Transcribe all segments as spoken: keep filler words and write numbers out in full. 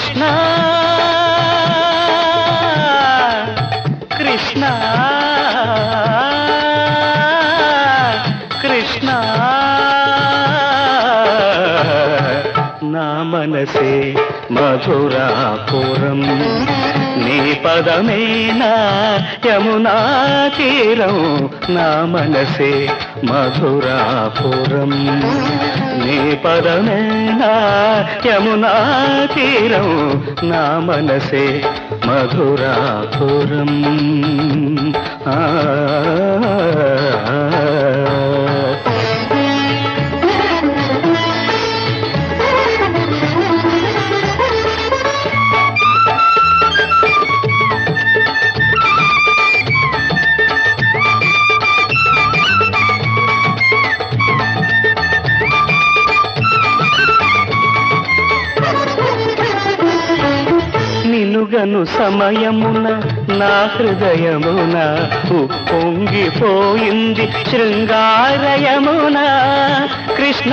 కృష్ణ కృష్ణ కృష్ణ నా మనసే మధురాపురం నీ పదమేనా యమునా తీరం నా మనసే మధురాపురం నీ పదమేనా యమునా తీరం నా మనసే మధురాపురం ఆ నిలుగను సమయమున నా హృదయమున ఉప్పొంగిపోయింది శృంగారయమున కృష్ణ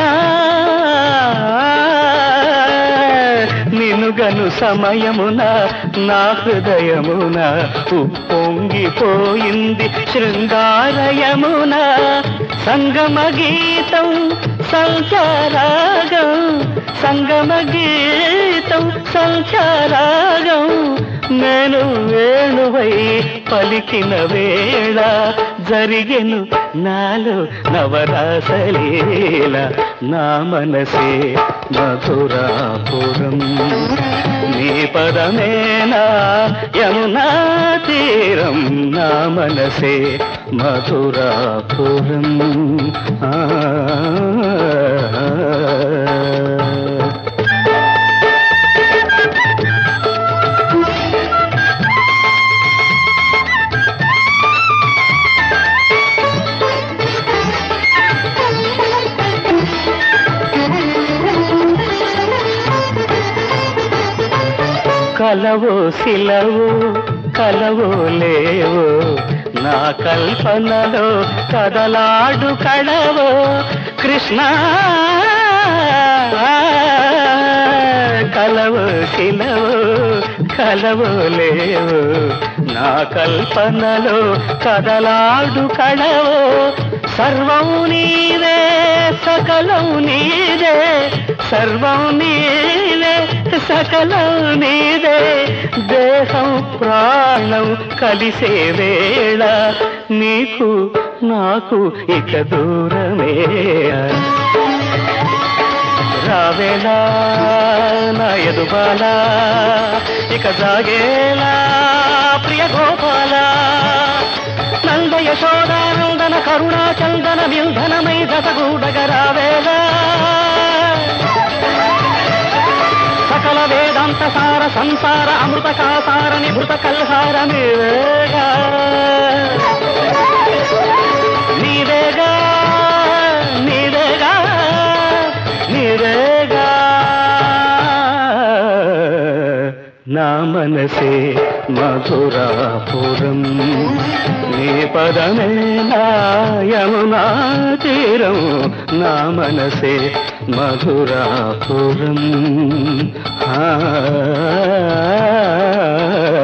నిలుగను సమయమున నా హృదయమున ఉప్పొంగిపోయింది శృంగారయమున సంగమ గీతం సంచారాగం సంగమ గీతం సంచారాగం నేను వేణువై పలికిన వేళ జరిగెను నాలో నవరాసలీల నా మనసే మధురాపురం నీ పదమేనా యమునా తీరం నా మనసే మధురాపురం ఆ కలవో శిలవో కలవో లేవో నా కల్పనలో కదలాడు కళవో కృష్ణ కలవో శిలవో కలవో లేవో నా కల్పనలో కదలాడు కళవో సర్వం నీవే సకలం నీదే సర్వం నీవే సకలం నీదే దేహం ప్రాణం కలిసే వేళ నీకు నాకు ఇక దూరమే రావేలా నా ఎదుబాల ఇక జాగేలా ప్రియ గోపాల నంద యశోదానందన కరుణా చందన విల్ధనమై దశగూడగ రావేలా సకల వేదాంత సార సంసార అమృత కాసార నిభృత కల్హార నీవేగా నీవేగా నీవేగా నీవేగా నా మనసే మధురాపురం నీ పదమేనా యమునా తీరం నా మనసే మధురాపురం ఆ